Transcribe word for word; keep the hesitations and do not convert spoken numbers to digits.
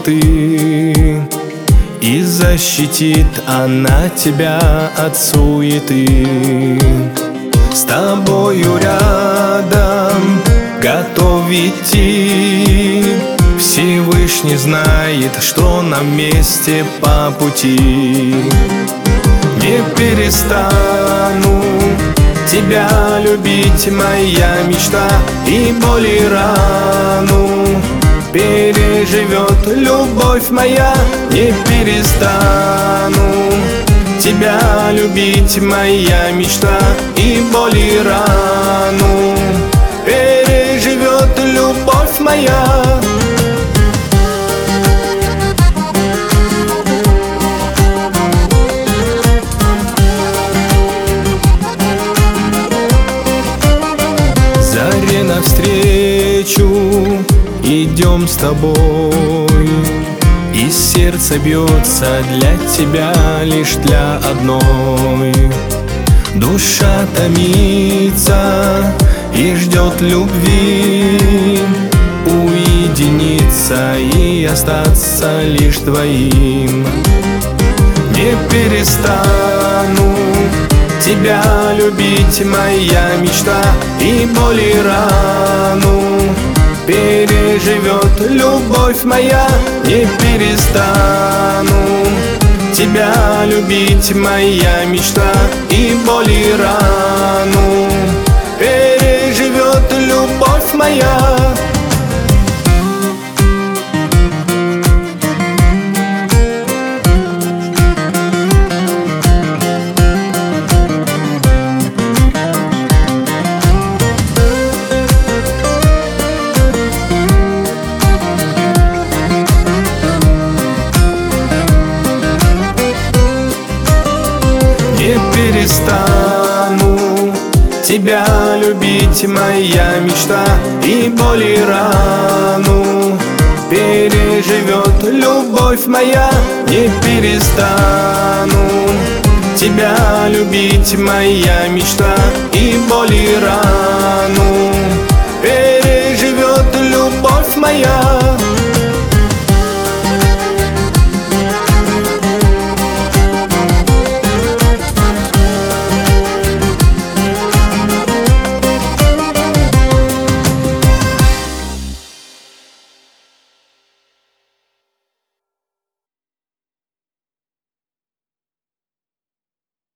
ты, и защитит она тебя от суеты. С тобою рядом готов идти, Всевышний знает, что нам вместе по пути. Не перестану тебя любить, моя мечта, и боль и рану переживет любовь моя. Не перестану тебя любить, моя мечта, и боль и рану переживет любовь моя. Заре навстречу идем с тобой, и сердце бьется для тебя, лишь для одной. Душа томится и ждет любви, уединиться и остаться лишь твоим. Не перестану тебя любить, моя мечта, и боль и рану переживет любовь моя. Не перестану тебя любить, моя мечта, и боль и рану переживет любовь моя. Не перестану тебя любить, моя мечта, и боль и рану переживет любовь моя. Не перестану тебя любить, моя мечта, и боль и рану переживет любовь моя.